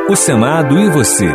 O Senado e você.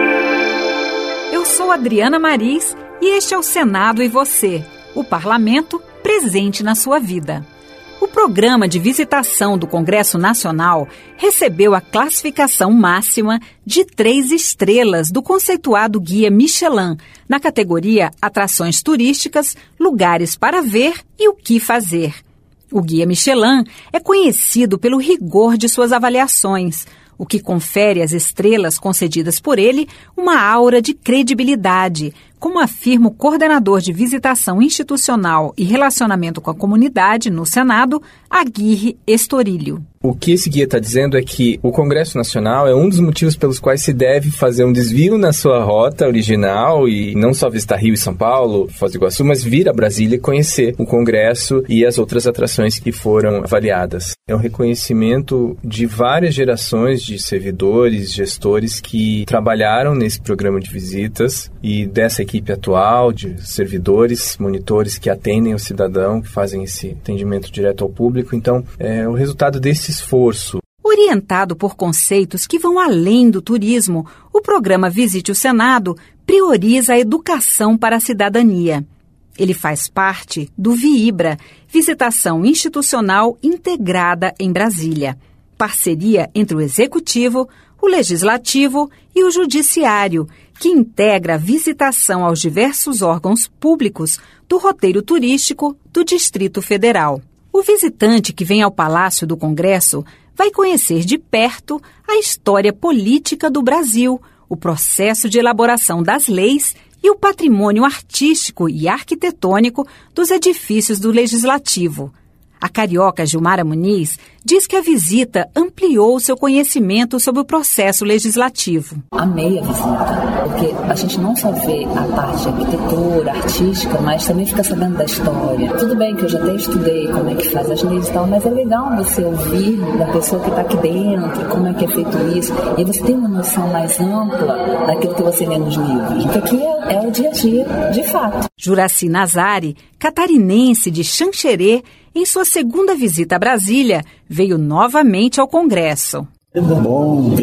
Eu sou Adriana Maris e este é o Senado e você, o parlamento presente na sua vida. O programa de visitação do Congresso Nacional recebeu a classificação máxima de 3 estrelas do conceituado Guia Michelin, na categoria Atrações Turísticas, Lugares para Ver e o que Fazer. O Guia Michelin é conhecido pelo rigor de suas avaliações, o que confere às estrelas concedidas por ele uma aura de credibilidade, como afirma o coordenador de visitação institucional e relacionamento com a comunidade no Senado, Aguirre Estorilho. O que esse guia está dizendo é que o Congresso Nacional é um dos motivos pelos quais se deve fazer um desvio na sua rota original e não só visitar Rio e São Paulo, Foz do Iguaçu, mas vir a Brasília e conhecer o Congresso e as outras atrações que foram avaliadas. É um reconhecimento de várias gerações de servidores, gestores que trabalharam nesse programa de visitas e dessa equipe atual de servidores, monitores que atendem o cidadão, que fazem esse atendimento direto ao público. Então, é o resultado desse esforço. Orientado por conceitos que vão além do turismo, o programa Visite o Senado prioriza a educação para a cidadania. Ele faz parte do VIIBRA, Visitação Institucional Integrada em Brasília, parceria entre o Executivo, o Legislativo e o Judiciário, que integra a visitação aos diversos órgãos públicos do roteiro turístico do Distrito Federal. O visitante que vem ao Palácio do Congresso vai conhecer de perto a história política do Brasil, o processo de elaboração das leis e o patrimônio artístico e arquitetônico dos edifícios do Legislativo. A carioca Gilmara Muniz diz que a visita ampliou seu conhecimento sobre o processo legislativo. Amei a visita, porque a gente não só vê a parte de arquitetura, artística, mas também fica sabendo da história. Tudo bem que eu já até estudei como é que faz as leis e tal, mas é legal você ouvir da pessoa que está aqui dentro, como é que é feito isso, e você tem uma noção mais ampla daquilo que você lê nos livros. Porque aqui é o dia a dia, de fato. Juraci Nazari, catarinense de Xanxerê, em sua segunda visita a Brasília, veio novamente ao Congresso. É bom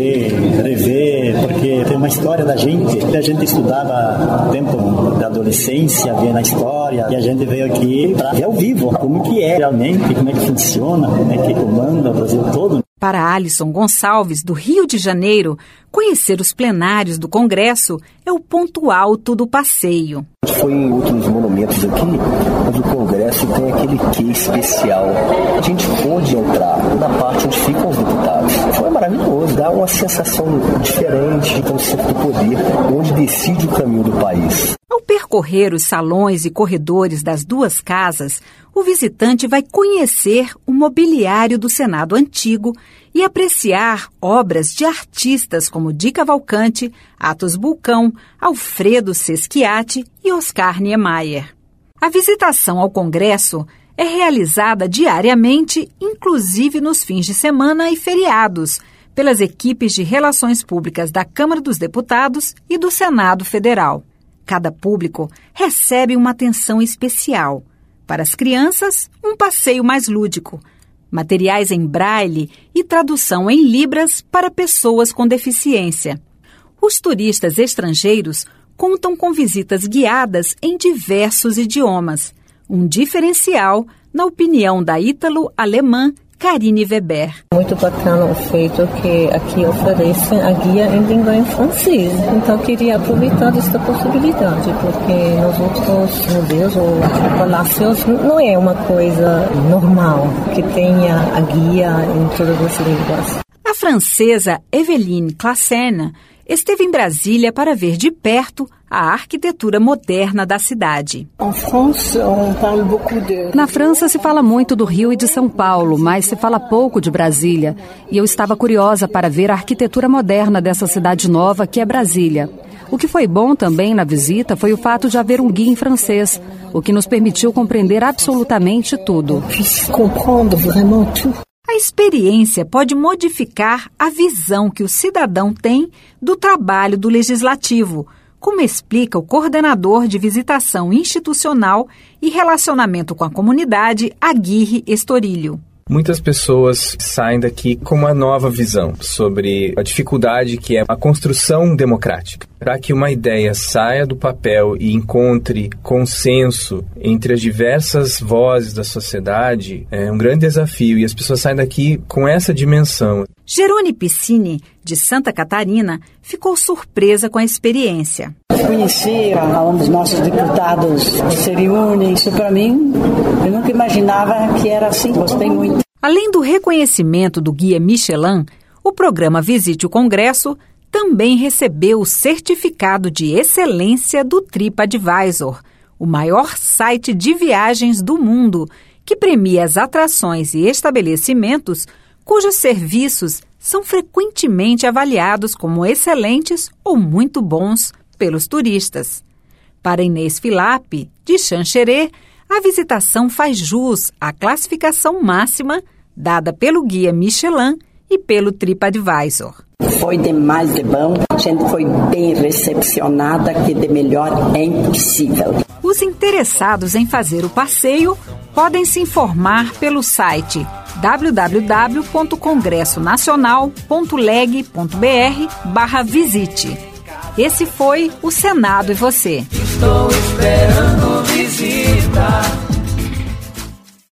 rever, porque tem uma história da gente. A gente estudava no tempo da adolescência, vendo a história, e a gente veio aqui para ver ao vivo como que é realmente, como é que funciona, como é que comanda o Brasil todo. Para Alisson Gonçalves, do Rio de Janeiro, conhecer os plenários do Congresso é o ponto alto do passeio. Foi em outros monumentos aqui, mas o Congresso tem aquele quê especial. A gente pôde entrar na parte onde ficam os deputados. Foi maravilhoso, dá uma sensação diferente de conceito do poder, onde decide o caminho do país. Ao percorrer os salões e corredores das duas casas, o visitante vai conhecer o mobiliário do Senado antigo e apreciar obras de artistas como Di Cavalcanti, Athos Bulcão, Alfredo Sesquiati e Oscar Niemeyer. A visitação ao Congresso é realizada diariamente, inclusive nos fins de semana e feriados, pelas equipes de Relações Públicas da Câmara dos Deputados e do Senado Federal. Cada público recebe uma atenção especial. Para as crianças, um passeio mais lúdico, materiais em braille e tradução em libras para pessoas com deficiência. Os turistas estrangeiros contam com visitas guiadas em diversos idiomas, um diferencial, na opinião da ítalo-alemã Karine Weber. Muito bacana o feito que aqui oferece a guia em língua em francês. Então, eu queria aproveitar esta possibilidade, porque nos outros museus ou palácios não é uma coisa normal que tenha a guia em todas as línguas. A francesa Evelyne Classen esteve em Brasília para ver de perto a arquitetura moderna da cidade. Na França se fala muito do Rio e de São Paulo, mas se fala pouco de Brasília. E eu estava curiosa para ver a arquitetura moderna dessa cidade nova que é Brasília. O que foi bom também na visita foi o fato de haver um guia em francês, o que nos permitiu compreender absolutamente tudo. A experiência pode modificar a visão que o cidadão tem do trabalho do Legislativo, como explica o coordenador de visitação institucional e relacionamento com a comunidade, Aguirre Estorilho. Muitas pessoas saem daqui com uma nova visão sobre a dificuldade que é a construção democrática. Para que uma ideia saia do papel e encontre consenso entre as diversas vozes da sociedade é um grande desafio e as pessoas saem daqui com essa dimensão. Gerone Piscini, de Santa Catarina, ficou surpresa com a experiência. Conhecer aonde os nossos deputados se reúnem, isso para mim, eu nunca imaginava que era assim, gostei muito. Além do reconhecimento do Guia Michelin, o programa Visite o Congresso também recebeu o certificado de excelência do TripAdvisor, o maior site de viagens do mundo, que premia as atrações e estabelecimentos cujos serviços são frequentemente avaliados como excelentes ou muito bons pelos turistas. Para Inês Filap, de Xanxerê, a visitação faz jus à classificação máxima dada pelo Guia Michelin e pelo TripAdvisor. Foi demais de bom, a gente foi bem recepcionada, que de melhor é impossível. Os interessados em fazer o passeio podem se informar pelo site www.congressonacional.leg.br/visite. Esse foi o Senado e Você. Estou esperando visita.